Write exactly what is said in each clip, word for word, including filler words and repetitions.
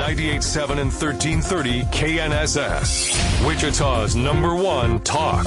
ninety-eight point seven and thirteen thirty K N S S. Wichita's number one talk.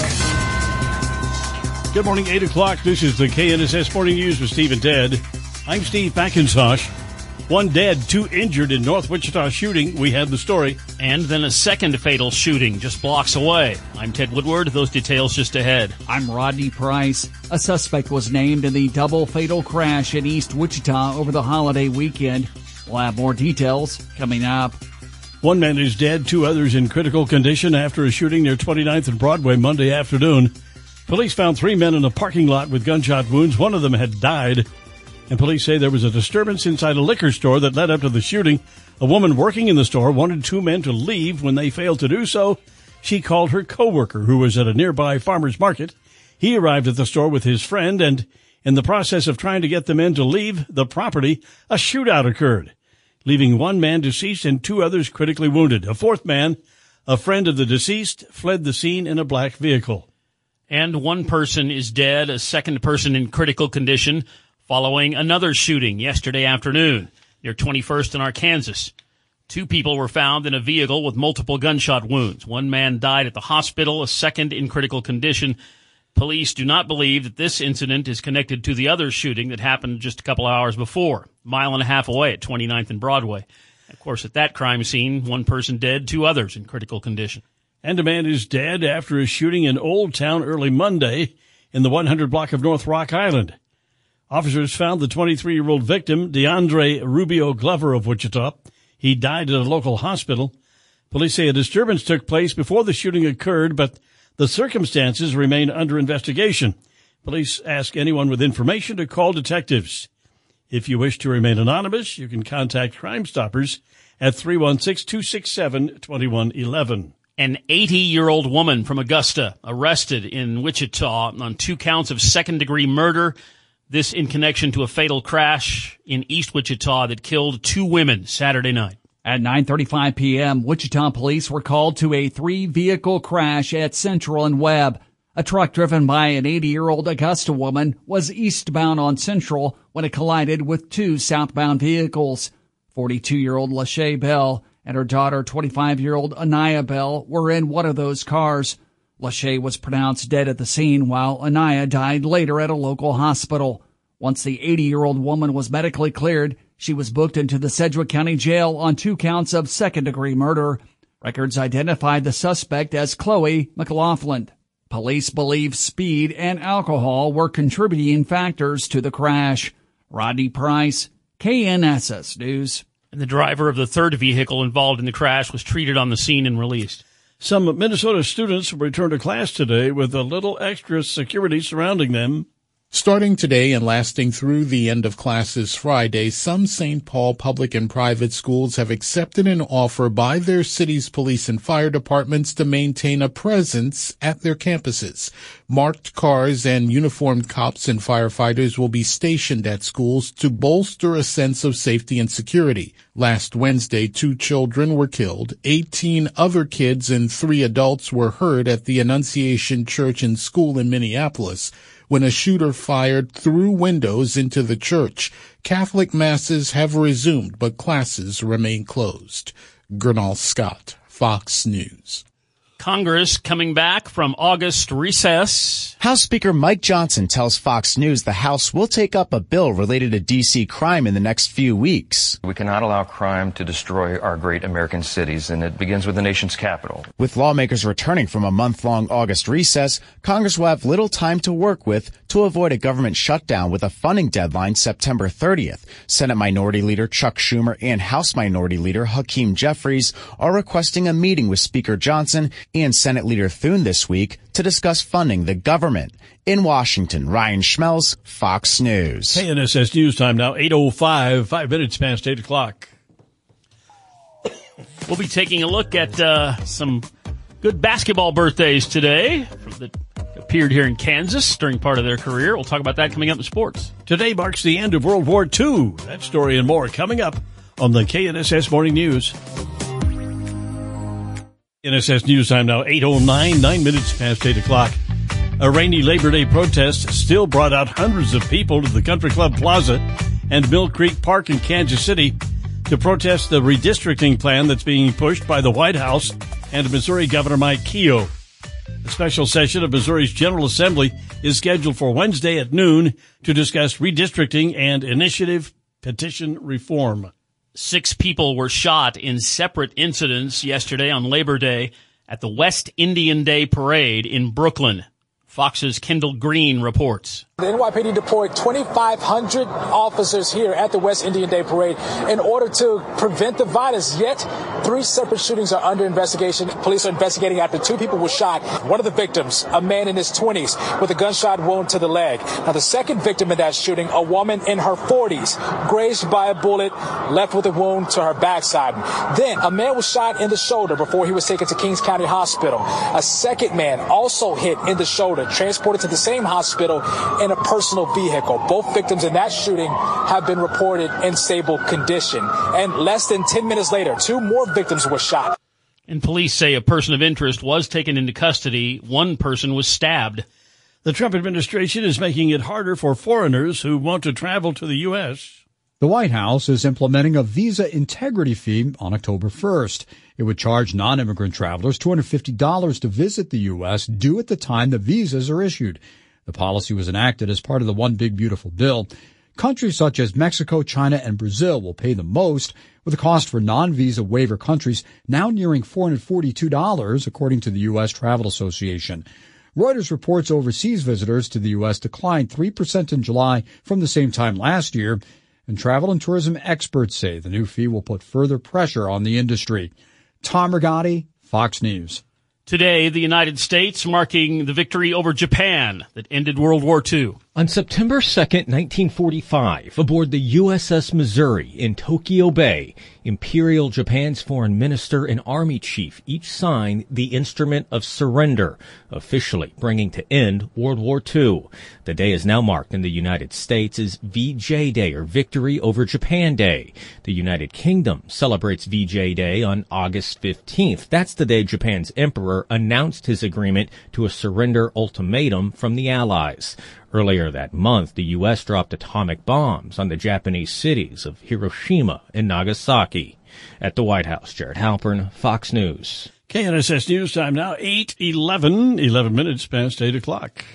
Good morning, eight o'clock. This is the K N S S Morning News with Steve and Ted. I'm Steve McIntosh. One dead, two injured in North Wichita shooting. We have the story. And then a second fatal shooting just blocks away. I'm Ted Woodward. Those details just ahead. I'm Rodney Price. A suspect was named in the double fatal crash in East Wichita over the holiday weekend. We'll have more details coming up. One man is dead, two others in critical condition after a shooting near twenty-ninth and Broadway Monday afternoon. Police found three men in a parking lot with gunshot wounds. One of them had died. And police say there was a disturbance inside a liquor store that led up to the shooting. A woman working in the store wanted two men to leave. When they failed to do so, she called her coworker, who was at a nearby farmer's market. He arrived at the store with his friend, and in the process of trying to get the men to leave the property, a shootout occurred, leaving one man deceased and two others critically wounded. A fourth man, a friend of the deceased, fled the scene in a black vehicle. And one person is dead, a second person in critical condition, following another shooting yesterday afternoon near twenty-first and Arkansas. Two people were found in a vehicle with multiple gunshot wounds. One man died at the hospital, a second in critical condition. Police do not believe that this incident is connected to the other shooting that happened just a couple hours before, a mile and a half away at twenty-ninth and Broadway. Of course, at that crime scene, one person dead, two others in critical condition. And a man is dead after a shooting in Old Town early Monday in the one hundred block of North Rock Island. Officers found the twenty-three-year-old victim, DeAndre Rubio Glover of Wichita. He died at a local hospital. Police say a disturbance took place before the shooting occurred, but the circumstances remain under investigation. Police ask anyone with information to call detectives. If you wish to remain anonymous, you can contact Crime Stoppers at three one six, two six seven, two one one one. An eighty-year-old woman from Augusta arrested in Wichita on two counts of second-degree murder. This in connection to a fatal crash in East Wichita that killed two women Saturday night. At nine thirty-five p.m., Wichita police were called to a three-vehicle crash at Central and Webb. A truck driven by an eighty-year-old Augusta woman was eastbound on Central when it collided with two southbound vehicles. forty-two-year-old Lachey Bell and her daughter, twenty-five-year-old Anaya Bell, were in one of those cars. Lachey was pronounced dead at the scene, while Anaya died later at a local hospital. Once the eighty-year-old woman was medically cleared, she was booked into the Sedgwick County Jail on two counts of second-degree murder. Records identified the suspect as Chloe McLaughlin. Police believe speed and alcohol were contributing factors to the crash. Rodney Price, K N S S News. And the driver of the third vehicle involved in the crash was treated on the scene and released. Some Minnesota students will return to class today with a little extra security surrounding them. Starting today and lasting through the end of classes Friday, some Saint Paul public and private schools have accepted an offer by their city's police and fire departments to maintain a presence at their campuses. Marked cars and uniformed cops and firefighters will be stationed at schools to bolster a sense of safety and security. Last Wednesday, two children were killed. eighteen other kids and three adults were hurt at the Annunciation Church and School in Minneapolis when a shooter fired through windows into the church. Catholic masses have resumed, but classes remain closed. Gernal Scott, Fox News. Congress coming back from August recess. House Speaker Mike Johnson tells Fox News the House will take up a bill related to D C crime in the next few weeks. We cannot allow crime to destroy our great American cities, and it begins with the nation's capital. With lawmakers returning from a month-long August recess, Congress will have little time to work with to avoid a government shutdown with a funding deadline September thirtieth. Senate Minority Leader Chuck Schumer and House Minority Leader Hakeem Jeffries are requesting a meeting with Speaker Johnson and Senate Leader Thune this week to discuss funding the government. In Washington, Ryan Schmelz, Fox News. K N S S News Time now, eight oh five, five minutes past eight o'clock. We'll be taking a look at uh, some good basketball birthdays today that appeared here in Kansas during part of their career. We'll talk about that coming up in sports. Today marks the end of World War Two. That story and more coming up on the K N S S Morning News. K N S S News Time now, eight oh nine, nine minutes past eight o'clock. A rainy Labor Day protest still brought out hundreds of people to the Country Club Plaza and Mill Creek Park in Kansas City. to protest the redistricting plan that's being pushed by the White House and Missouri Governor Mike Keogh. A special session of Missouri's General Assembly is scheduled for Wednesday at noon to discuss redistricting and initiative petition reform. Six people were shot in separate incidents yesterday on Labor Day at the West Indian Day Parade in Brooklyn. Fox's Kendall Green reports. The N Y P D deployed twenty-five hundred officers here at the West Indian Day Parade in order to prevent the violence. Yet, three separate shootings are under investigation. Police are investigating after two people were shot. One of the victims, a man in his twenties, with a gunshot wound to the leg. Now, the second victim in that shooting, a woman in her forties, grazed by a bullet, left with a wound to her backside. Then, a man was shot in the shoulder before he was taken to Kings County Hospital. A second man also hit in the shoulder, transported to the same hospital in a personal vehicle. Both victims in that shooting have been reported in stable condition. And less than ten minutes later, two more victims were shot. And police say a person of interest was taken into custody. One person was stabbed. The Trump administration is making it harder for foreigners who want to travel to the U S. The White House is implementing a visa integrity fee on October first. It would charge non-immigrant travelers two hundred fifty dollars to visit the U S due at the time the visas are issued. The policy was enacted as part of the One Big Beautiful Bill. Countries such as Mexico, China, and Brazil will pay the most, with the cost for non-visa waiver countries now nearing four hundred forty-two dollars, according to the U S Travel Association. Reuters reports overseas visitors to the U S declined three percent in July from the same time last year, and travel and tourism experts say the new fee will put further pressure on the industry. Tom Rigotti, Fox News. Today, the United States marking the victory over Japan that ended World War Two. On September second, nineteen forty-five, aboard the U S S Missouri in Tokyo Bay, Imperial Japan's foreign minister and army chief each signed the Instrument of Surrender, officially bringing to end World War Two. The day is now marked in the United States as V J Day, or Victory Over Japan Day. The United Kingdom celebrates V J Day on August fifteenth. That's the day Japan's emperor announced his agreement to a surrender ultimatum from the Allies. Earlier that month, the U S dropped atomic bombs on the Japanese cities of Hiroshima and Nagasaki. At the White House, Jared Halpern, Fox News. K N S S News Time now, eight eleven, eleven minutes past eight o'clock.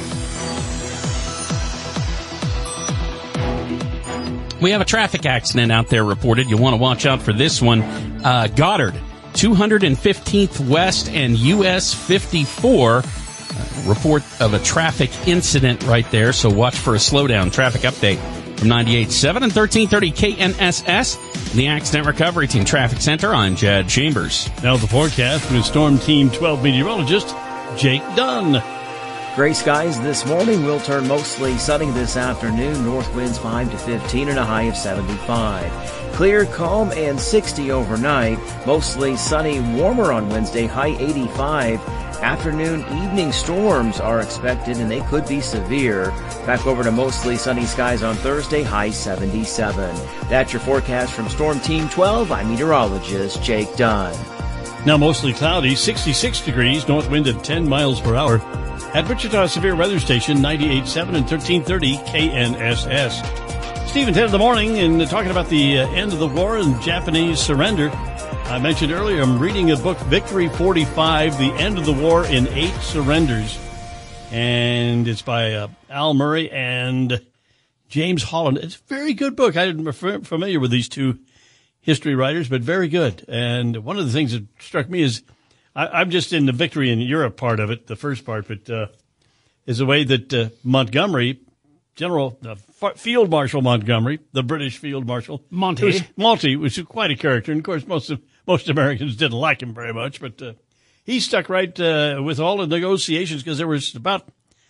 We have a traffic accident out there reported. You'll want to watch out for this one. Uh, Goddard, two hundred fifteenth West and U S fifty-four. Uh, report of a traffic incident right there, so watch for a slowdown. Traffic update from ninety-eight point seven and thirteen thirty K N S S, the Accident Recovery Team Traffic Center. I'm Jed Chambers. Now the forecast with Storm Team twelve meteorologist Jake Dunn. Gray skies this morning will turn mostly sunny this afternoon. North winds five to fifteen and a high of seventy-five. Clear, calm, and sixty overnight. Mostly sunny, warmer on Wednesday, high eighty-five. Afternoon, evening storms are expected, and they could be severe. Back over to mostly sunny skies on Thursday, high seventy-seven. That's your forecast from Storm Team twelve. I'm meteorologist Jake Dunn. Now mostly cloudy, sixty-six degrees, north wind at ten miles per hour. At Wichita Severe Weather Station, ninety-eight point seven and thirteen thirty K N S S. Stephen, ten in the morning, and talking about the uh, end of the war and Japanese surrender. I mentioned earlier, I'm reading a book, Victory forty-five, The End of the War in Eight Surrenders. And it's by uh, Al Murray and James Holland. It's a very good book. I'm familiar with these two history writers, but very good. And one of the things that struck me is, I, I'm just in the Victory in Europe part of it, the first part, but uh, is the way that uh, Montgomery, General uh, Field Marshal Montgomery, the British Field Marshal. Monty. Was, Monty was quite a character. And, of course, most of most Americans didn't like him very much. But uh, he stuck right uh, with all the negotiations because there was about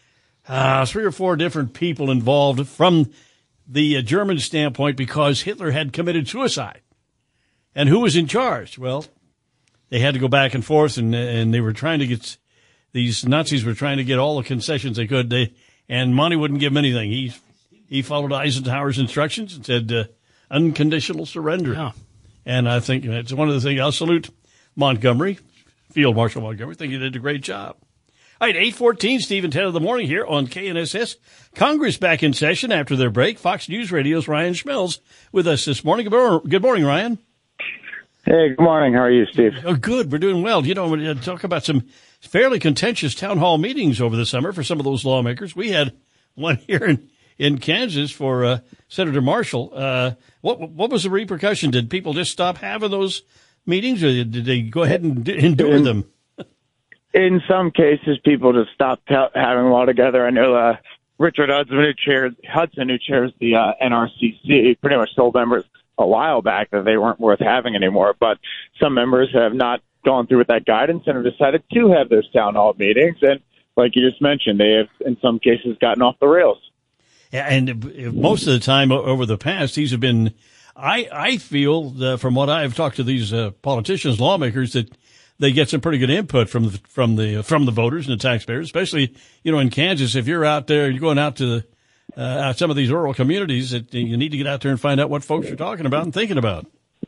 uh, three or four different people involved from the uh, German standpoint because Hitler had committed suicide. And who was in charge? Well, they had to go back and forth, and, and they were trying to get – these Nazis were trying to get all the concessions they could. They And Monty wouldn't give him anything. He he followed Eisenhower's instructions and said uh, unconditional surrender. Yeah. And I think it's one of the things. I'll salute Montgomery, Field Marshal Montgomery. I think he did a great job. All right, eight fourteen, Steve and Ted of the morning here on K N S S. Congress back in session after their break. Fox News Radio's Ryan Schmelz with us this morning. Good morning, Ryan. Hey, good morning. How are you, Steve? Oh, good. We're doing well. You know, we're going to talk about some fairly contentious town hall meetings over the summer for some of those lawmakers. We had one here in, in Kansas for uh, Senator Marshall. Uh, what what was the repercussion? Did people just stop having those meetings, or did they go ahead and endure in, them? In some cases, people just stopped ha- having them all together. I know uh, Richard Hudson, who chairs, Hudson, who chairs the uh, N R C C, pretty much told members a while back that they weren't worth having anymore. But some members have not gone through with that guidance and have decided to have those town hall meetings. And like you just mentioned, they have, in some cases, gotten off the rails. Yeah, and most of the time over the past, these have been, I, I feel, uh, from what I've talked to these uh, politicians, lawmakers, that they get some pretty good input from the, from the, from the voters and the taxpayers, especially, you know, in Kansas. If you're out there, you're going out to the, uh, some of these rural communities, that you need to get out there and find out what folks are talking about and thinking about.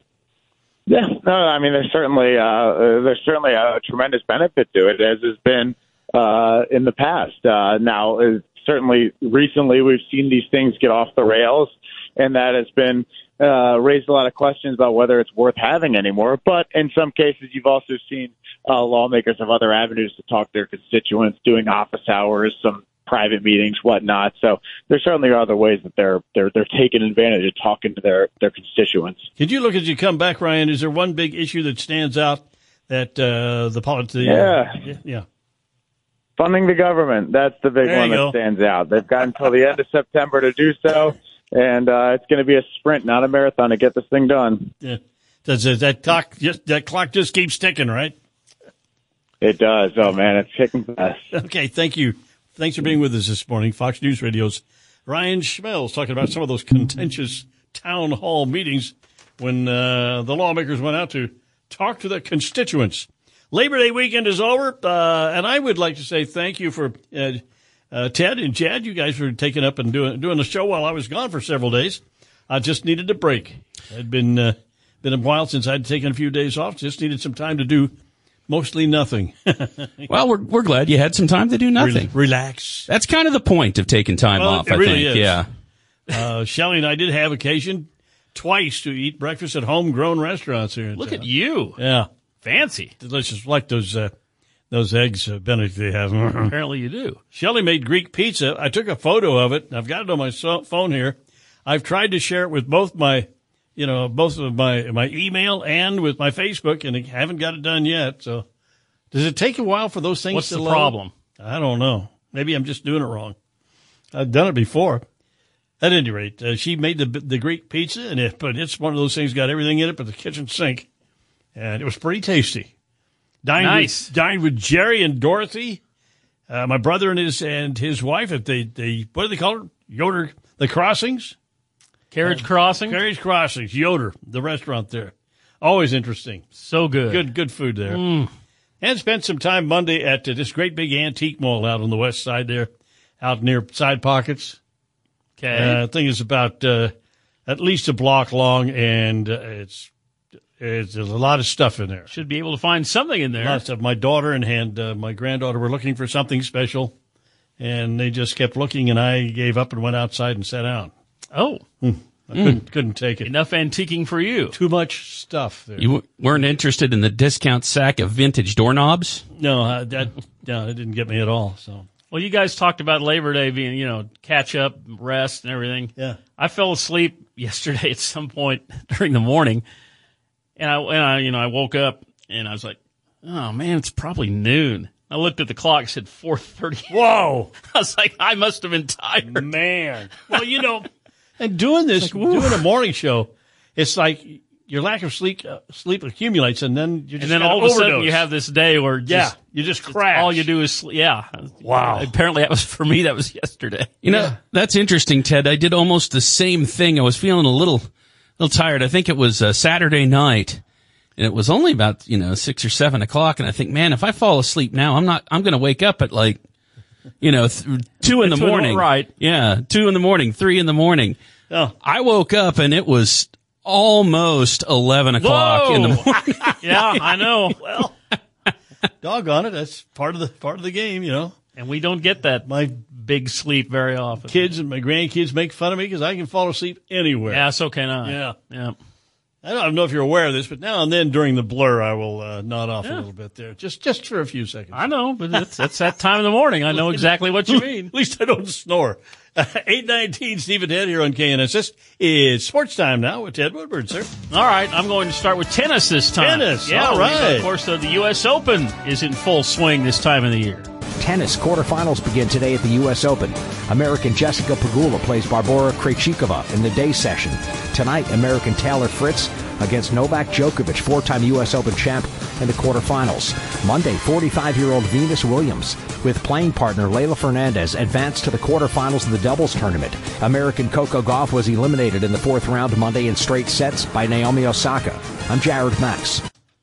Yeah, no, I mean, there's certainly, uh, there's certainly a tremendous benefit to it, as has been, uh, in the past. Uh, now, uh, certainly recently we've seen these things get off the rails, and that has been, Uh, raised a lot of questions about whether it's worth having anymore. But in some cases, you've also seen uh, lawmakers have other avenues to talk to their constituents, doing office hours, some private meetings, whatnot. So there certainly are other ways that they're they're they're taking advantage of talking to their their constituents. Could you look as you come back, Ryan? Is there one big issue that stands out that uh, the politics? Yeah, uh, yeah. Funding the government. That's the big there one that go. stands out. They've got until the end of September to do so. And uh, it's going to be a sprint, not a marathon, to get this thing done. Yeah. Does that clock just that clock just keeps ticking, right? It does. Oh man, it's ticking fast. Okay, thank you. Thanks for being with us this morning. Fox News Radio's Ryan Schmelz talking about some of those contentious town hall meetings when uh, the lawmakers went out to talk to their constituents. Labor Day weekend is over, uh, and I would like to say thank you for. Uh, Uh, Ted and Chad, you guys were taking up and doing doing the show while I was gone for several days. I just needed a break. It had been uh, been a while since I'd taken a few days off. Just needed some time to do mostly nothing. Well, we're we're glad you had some time to do nothing. Re- relax. That's kind of the point of taking time well, off. It I really think. is. Yeah. Uh, Shelley and I did have occasion twice to eat breakfast at homegrown restaurants here. In Look town. at you. Yeah, fancy, delicious. Like those. Uh, Those eggs, uh, Benedict, they have. Apparently you do. Shelley made Greek pizza. I took a photo of it. I've got it on my so- phone here. I've tried to share it with both my, you know, both of my, my email and with my Facebook, and I haven't got it done yet. So does it take a while for those things What's to the load? problem? I don't know. Maybe I'm just doing it wrong. I've done it before. At any rate, uh, she made the the Greek pizza, and it, but it's one of those things, got everything in it but the kitchen sink. And it was pretty tasty. Dined nice. With, dined with Jerry and Dorothy, uh, my brother and his and his wife at the, the what do they call it? Yoder, the Crossings? Carriage uh, Crossing? Carriage Crossings, Yoder, the restaurant there. Always interesting. So good. Good good food there. Mm. And spent some time Monday at uh, this great big antique mall out on the west side there, out near Side Pockets. Okay. Uh, I think it's about uh, at least a block long, and uh, it's It's, there's a lot of stuff in there. Should be able to find something in there. A lot of stuff. My daughter and, and uh, my granddaughter were looking for something special, and they just kept looking, and I gave up and went outside and sat down. Oh. Hmm. I Mm. couldn't, couldn't take it. Enough antiquing for you. Too much stuff there. You w- weren't interested in the discount sack of vintage doorknobs? No, uh, that, no, that didn't get me at all. So. Well, you guys talked about Labor Day being, you know, catch up, rest, and everything. Yeah. I fell asleep yesterday at some point during the morning. And I, and I, you know, I woke up and I was like, oh man, it's probably noon. I looked at the clock, it said four thirty. Whoa. I was like, I must have been tired. Man. Well, you know, and doing this, like, doing a morning show, it's like your lack of sleep, uh, sleep accumulates, and then you just And then got all of overdose. a sudden you have this day where just, yeah, you just crash. all you do is sleep. Yeah. Wow. Apparently that was, for me, that was yesterday. You know, Yeah. that's interesting, Ted. I did almost the same thing. I was feeling a little, little tired. I think it was uh, Saturday night. And it was only about, you know, six or seven o'clock. And I think, man, if I fall asleep now, I'm not, I'm going to wake up at like, you know, th- two in the Two in the- morning. right. Yeah. Two in the morning, three in the morning. Oh. I woke up and it was almost eleven o'clock Whoa. in the morning. Yeah, I know. Well, doggone it, that's part of the part of the game, you know. And we don't get that my big sleep very often. Kids and my grandkids make fun of me because I can fall asleep anywhere. Yeah, so can I. Yeah. Yeah. I don't know if you're aware of this, but now and then during the blur, I will uh, nod off Yeah. a little bit there, just just for a few seconds. I know, but it's, it's that time of the morning. I know exactly what you mean. At least I don't snore. Uh, eight nineteen, Steve and Ted here on K N S S. It's sports time now with Ted Woodward, sir. All right, I'm going to start with tennis this time. Tennis, yeah, all right. Of course, uh, the U S Open is in full swing this time of the year. Tennis quarterfinals begin today at the U S Open. American Jessica Pegula plays Barbora Krejcikova in the day session. Tonight, American Taylor Fritz against Novak Djokovic, four-time U S Open champ, in the quarterfinals. Monday, forty-five-year-old Venus Williams with playing partner Leylah Fernandez advanced to the quarterfinals of the doubles tournament. American Coco Gauff was eliminated in the fourth round Monday in straight sets by Naomi Osaka. I'm Jared Max.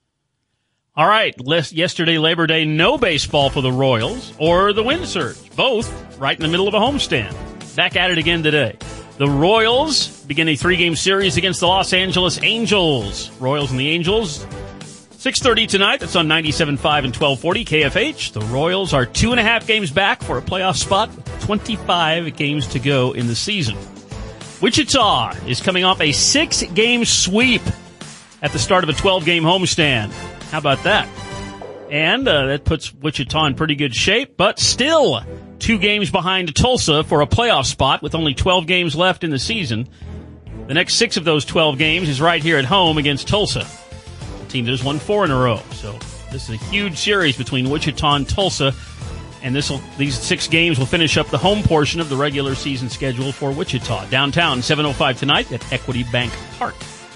All right, last, yesterday, Labor Day, no baseball for the Royals or the Wind Surge. Both right in the middle of a homestand. Back at it again today. The Royals begin a three-game series against the Los Angeles Angels. Royals and the Angels, six thirty tonight. That's on ninety-seven point five and twelve forty K F H. The Royals are two and a half games back for a playoff spot, twenty-five games to go in the season. Wichita is coming off a six-game sweep at the start of a twelve-game homestand. How about that? And uh, that puts Wichita in pretty good shape, but still two games behind Tulsa for a playoff spot with only twelve games left in the season. The next six of those twelve games is right here at home against Tulsa. The team has won four in a row. So this is a huge series between Wichita and Tulsa, and this these six games will finish up the home portion of the regular season schedule for Wichita. Downtown, seven oh five tonight at Equity Bank Park.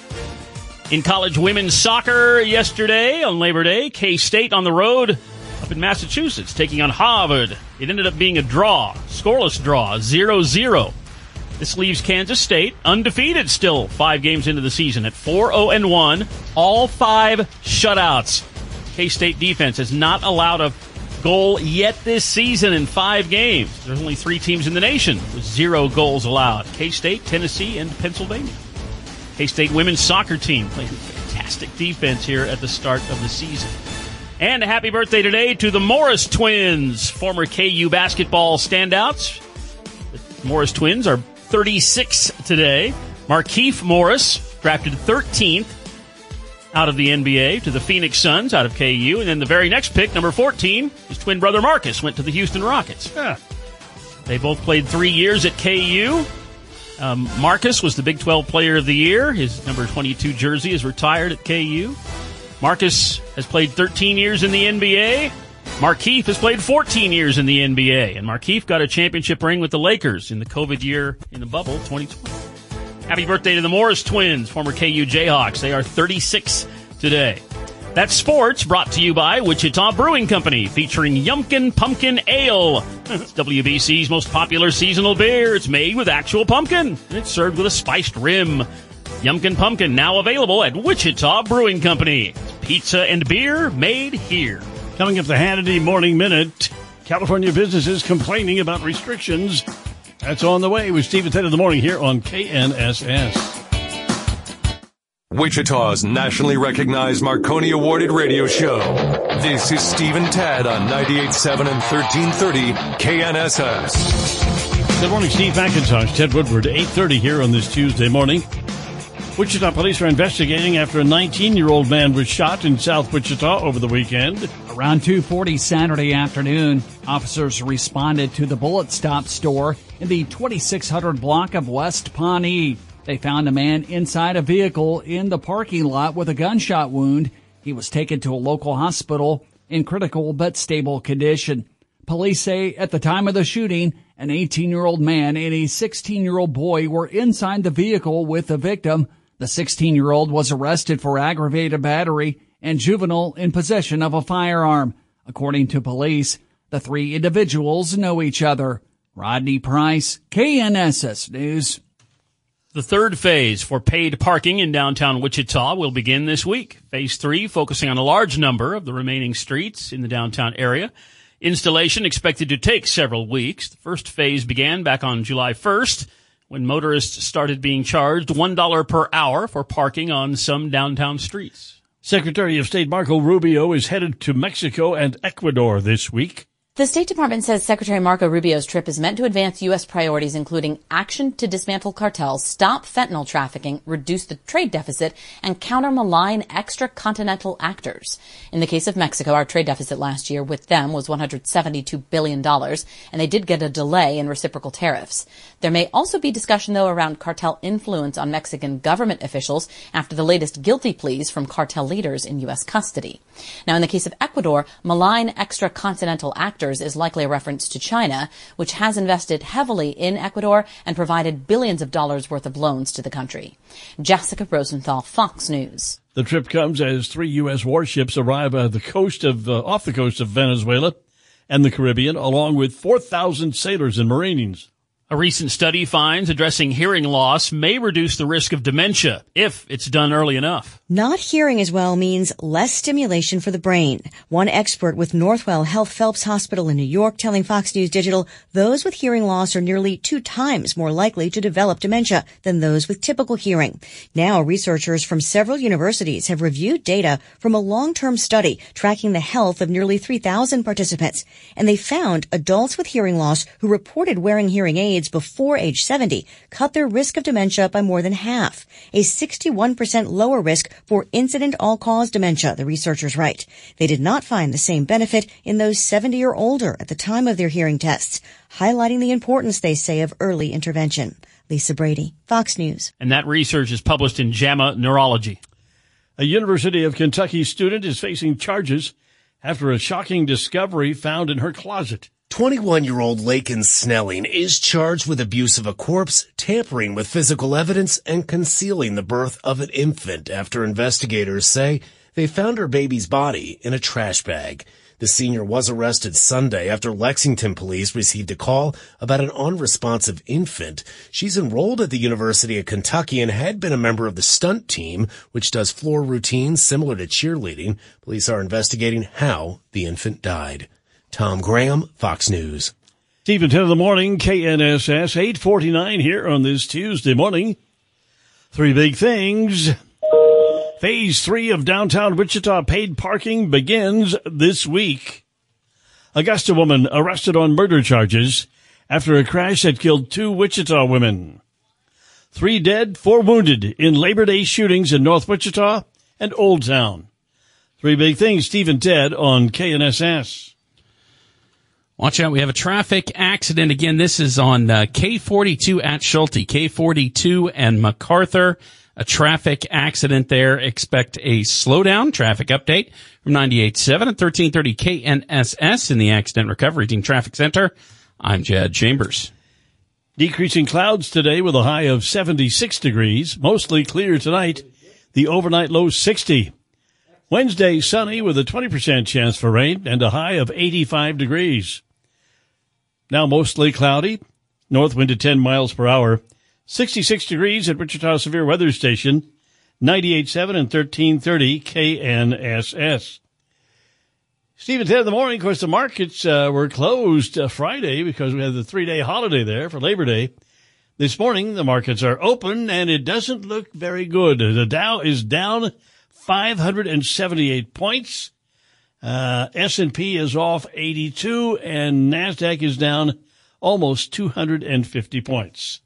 In college women's soccer yesterday on Labor Day, K-State on the road up in Massachusetts taking on Harvard. It ended up being a draw, scoreless draw, zero zero. This leaves Kansas State undefeated still five games into the season at four oh and one, all five shutouts. K-State defense has not allowed a goal yet this season in five games. There's only three teams in the nation with zero goals allowed. K-State, Tennessee, and Pennsylvania. K-State women's soccer team playing fantastic defense here at the start of the season. And a happy birthday today to the Morris twins, former K U basketball standouts. The Morris twins are thirty-six today. Markieff Morris, drafted thirteenth out of the N B A to the Phoenix Suns out of K U. And then the very next pick, number fourteen, his twin brother Marcus, went to the Houston Rockets. Yeah. They both played three years at K U. Um, Marcus was the Big twelve Player of the Year. His number twenty-two jersey is retired at K U. Marcus has played thirteen years in the N B A. Markieff has played fourteen years in the N B A. And Markieff got a championship ring with the Lakers in the COVID year in the bubble, twenty twenty. Happy birthday to the Morris twins, former K U Jayhawks. They are thirty-six today. That's sports, brought to you by Wichita Brewing Company, featuring Yumpkin Pumpkin Ale. It's W B C's most popular seasonal beer. It's made with actual pumpkin, and it's served with a spiced rim. Yumpkin Pumpkin, now available at Wichita Brewing Company. It's pizza and beer made here. Coming up the Hannity Morning Minute, California businesses complaining about restrictions. That's on the way with Steve and Ted in the morning here on K N S S. Wichita's nationally recognized Marconi Awarded radio show. This is Steve and Ted on ninety-eight point seven and thirteen thirty K N S S. Good morning, Steve McIntosh, Ted Woodward, eight thirty here on this Tuesday morning. Wichita police are investigating after a nineteen-year-old man was shot in South Wichita over the weekend. Around two forty Saturday afternoon, officers responded to the Bullet Stop store in the twenty-six hundred block of West Pawnee. They found a man inside a vehicle in the parking lot with a gunshot wound. He was taken to a local hospital in critical but stable condition. Police say at the time of the shooting, an eighteen-year-old man and a sixteen-year-old boy were inside the vehicle with the victim. The sixteen-year-old was arrested for aggravated battery and juvenile in possession of a firearm. According to police, the three individuals know each other. Rodney Price, K N S S News. The third phase for paid parking in downtown Wichita will begin this week. Phase three, focusing on a large number of the remaining streets in the downtown area. Installation expected to take several weeks. The first phase began back on July first when motorists started being charged one dollar per hour for parking on some downtown streets. Secretary of State Marco Rubio is headed to Mexico and Ecuador this week. The State Department says Secretary Marco Rubio's trip is meant to advance U S priorities, including action to dismantle cartels, stop fentanyl trafficking, reduce the trade deficit, and counter malign extracontinental actors. In the case of Mexico, our trade deficit last year with them was one hundred seventy-two billion dollars, and they did get a delay in reciprocal tariffs. There may also be discussion, though, around cartel influence on Mexican government officials after the latest guilty pleas from cartel leaders in U S custody. Now, in the case of Ecuador, malign extracontinental actors is likely a reference to China, which has invested heavily in Ecuador and provided billions of dollars worth of loans to the country. Jessica Rosenthal, Fox News. The trip comes as three U S warships arrive at the coast of uh, off the coast of Venezuela and the Caribbean, along with four thousand sailors and Marines. A recent study finds addressing hearing loss may reduce the risk of dementia if it's done early enough. Not hearing as well means less stimulation for the brain. One expert with Northwell Health Phelps Hospital in New York telling Fox News Digital those with hearing loss are nearly two times more likely to develop dementia than those with typical hearing. Now, researchers from several universities have reviewed data from a long-term study tracking the health of nearly three thousand participants, and they found adults with hearing loss who reported wearing hearing aids before age seventy cut their risk of dementia by more than half, a sixty-one percent lower risk for incident all-cause dementia, the researchers write. They did not find the same benefit in those seventy or older at the time of their hearing tests, highlighting the importance, they say, of early intervention. Lisa Brady, Fox News. And that research is published in JAMA Neurology. A University of Kentucky student is facing charges after a shocking discovery found in her closet. twenty-one-year-old Lakin Snelling is charged with abuse of a corpse, tampering with physical evidence, and concealing the birth of an infant after investigators say they found her baby's body in a trash bag. The senior was arrested Sunday after Lexington police received a call about an unresponsive infant. She's enrolled at the University of Kentucky and had been a member of the stunt team, which does floor routines similar to cheerleading. Police are investigating how the infant died. Tom Graham, Fox News. Stephen, ten in the morning, K N S S, eight forty-nine here on this Tuesday morning. Three big things. Phase three of downtown Wichita paid parking begins this week. Augusta woman arrested on murder charges after a crash that killed two Wichita women. Three dead, four wounded in Labor Day shootings in North Wichita and Old Town. Three big things, Steve and Ted on K N S S. Watch out, we have a traffic accident. Again, this is on uh, K forty-two at Schulte, K forty-two and MacArthur. A traffic accident there. Expect a slowdown. Traffic update from ninety-eight point seven at thirteen thirty K N S S in the Accident Recovery Team Traffic Center. I'm Jad Chambers. Decreasing clouds today with a high of seventy-six degrees. Mostly clear tonight. The overnight low sixty. Wednesday sunny with a twenty percent chance for rain and a high of eighty-five degrees. Now mostly cloudy. North wind at ten miles per hour. sixty-six degrees at Wichita Severe Weather Station, ninety-eight point seven and thirteen thirty K N S S. Steve at ten in the morning. Of course, the markets uh, were closed uh, Friday because we had the three-day holiday there for Labor Day. This morning, the markets are open, and it doesn't look very good. The Dow is down five hundred seventy-eight points. Uh, S and P is off eighty-two, and NASDAQ is down almost two hundred fifty points.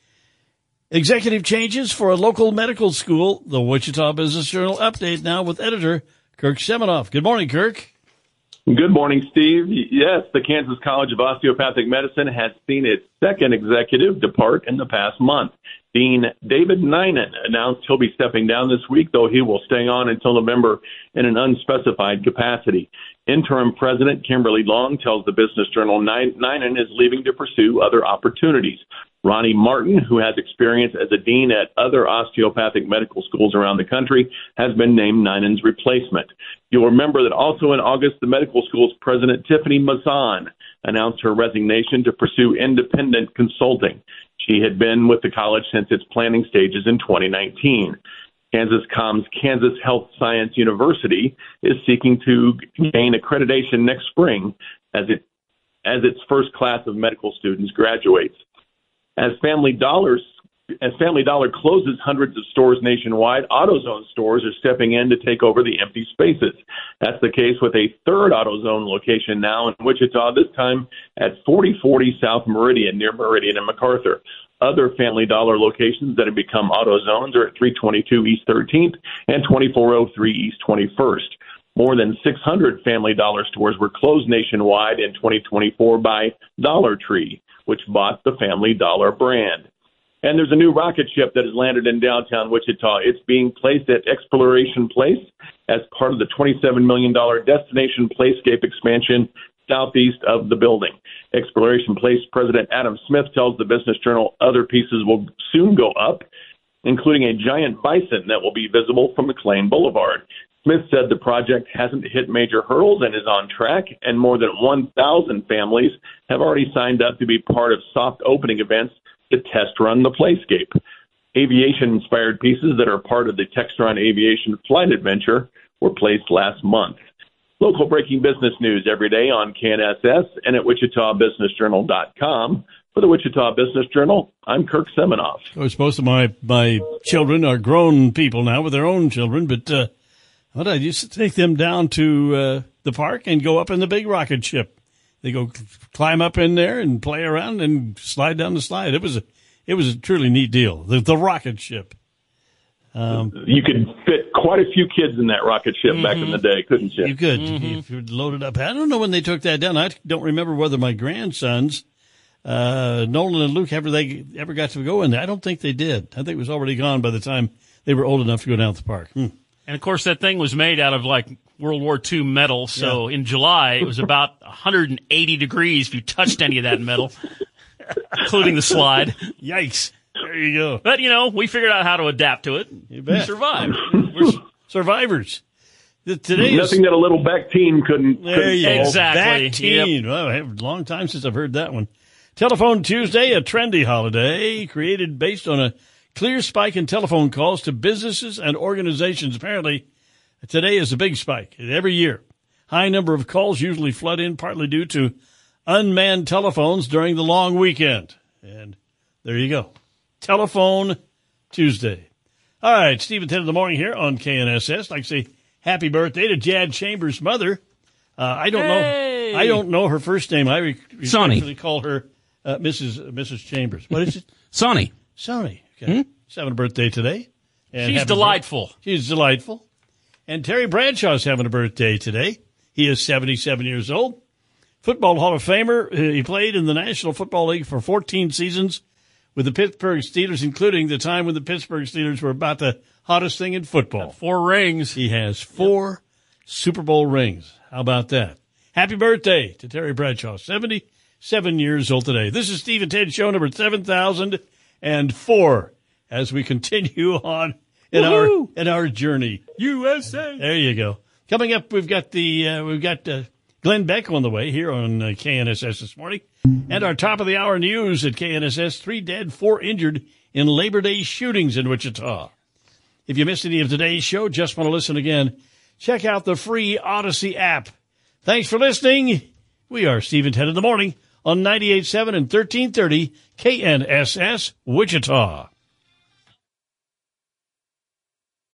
Executive changes for a local medical school. The Wichita Business Journal update now with editor Kirk Seminoff. Good morning, Kirk. Good morning, Steve. Yes, the Kansas College of Osteopathic Medicine has seen its second executive depart in the past month. Dean David Ninan announced he'll be stepping down this week, though he will stay on until November in an unspecified capacity. Interim President Kimberly Long tells the Business Journal Ninan is leaving to pursue other opportunities. Ronnie Martin, who has experience as a dean at other osteopathic medical schools around the country, has been named Ninan's replacement. You'll remember that also in August, the medical school's president, Tiffany Mazan, announced her resignation to pursue independent consulting. She had been with the college since its planning stages in twenty nineteen. Kansas.com's Kansas Health Science University is seeking to gain accreditation next spring as it as its first class of medical students graduates. As Family Dollar's as Family Dollar closes hundreds of stores nationwide, AutoZone stores are stepping in to take over the empty spaces. That's the case with a third AutoZone location now in Wichita, this time at forty forty South Meridian, near Meridian and MacArthur. Other Family Dollar locations that have become AutoZones are at three twenty-two East thirteenth and twenty-four oh three East twenty-first. More than six hundred Family Dollar stores were closed nationwide in twenty twenty-four by Dollar Tree, which bought the Family Dollar brand. And there's a new rocket ship that has landed in downtown Wichita. It's being placed at Exploration Place as part of the twenty-seven million dollars Destination Playscape expansion southeast of the building. Exploration Place President Adam Smith tells the Business Journal other pieces will soon go up, including a giant bison that will be visible from McLean Boulevard. Smith said the project hasn't hit major hurdles and is on track, and more than one thousand families have already signed up to be part of soft opening events to test run the Playscape. Aviation-inspired pieces that are part of the Textron Aviation Flight Adventure were placed last month. Local breaking business news every day on K N S S and at Wichita Business Journal dot com. For the Wichita Business Journal, I'm Kirk Seminoff. Of course, most of my, my children are grown people now with their own children, but uh, what I used to take them down to uh, the park and go up in the big rocket ship. They go climb up in there and play around and slide down the slide. It was a, it was a truly neat deal. The, the rocket ship. Um, you could fit quite a few kids in that rocket ship mm-hmm. back in the day, couldn't you? You could. Mm-hmm. If you loaded up. I don't know when they took that down. I don't remember whether my grandsons, uh, Nolan and Luke, ever they ever got to go in there. I don't think they did. I think it was already gone by the time they were old enough to go down to the park. Hmm. And of course, that thing was made out of like World War Two metal. So yeah. in July, it was about one hundred eighty degrees if you touched any of that metal, including the slide. Yikes. There you go. But, you know, we figured out how to adapt to it. You bet. We survived. We're survivors. Today Nothing is, that a little Bactine couldn't, couldn't solve. Exactly. Bactine. Yep. Well, a long time since I've heard that one. Telephone Tuesday, a trendy holiday created based on a clear spike in telephone calls to businesses and organizations. Apparently, today is a big spike every year. High number of calls usually flood in, partly due to unmanned telephones during the long weekend. And there you go. Telephone Tuesday. All right, Stephen ten in the morning here on K N S S. Like to say happy birthday to Jad Chambers' mother. Uh, I don't hey. know. I don't know her first name. I re- Sonny. Actually call her uh, Missus Uh, Missus Chambers. What is it? Sonny. Sonny. Okay. Hmm? She's having a birthday today. And She's delightful. Birthday. She's delightful. And Terry Bradshaw's having a birthday today. He is seventy-seven years old. Football Hall of Famer. He played in the National Football League for fourteen seasons with the Pittsburgh Steelers, including the time when the Pittsburgh Steelers were about the hottest thing in football. Got four rings. He has four yep. Super Bowl rings. How about that? Happy birthday to Terry Bradshaw, seventy-seven years old today. This is Steve and Ted Show number seven thousand four as we continue on in Woo-hoo! our in our journey. U S A. There you go. Coming up, we've got the uh, we've got uh, Glenn Beck on the way here on uh, K N S S this morning. And our top of the hour news at K N S S, three dead, four injured in Labor Day shootings in Wichita. If you missed any of today's show, just want to listen again, check out the free Odyssey app. Thanks for listening. We are Steve and Ted in the morning on ninety-eight point seven and thirteen thirty K N S S Wichita.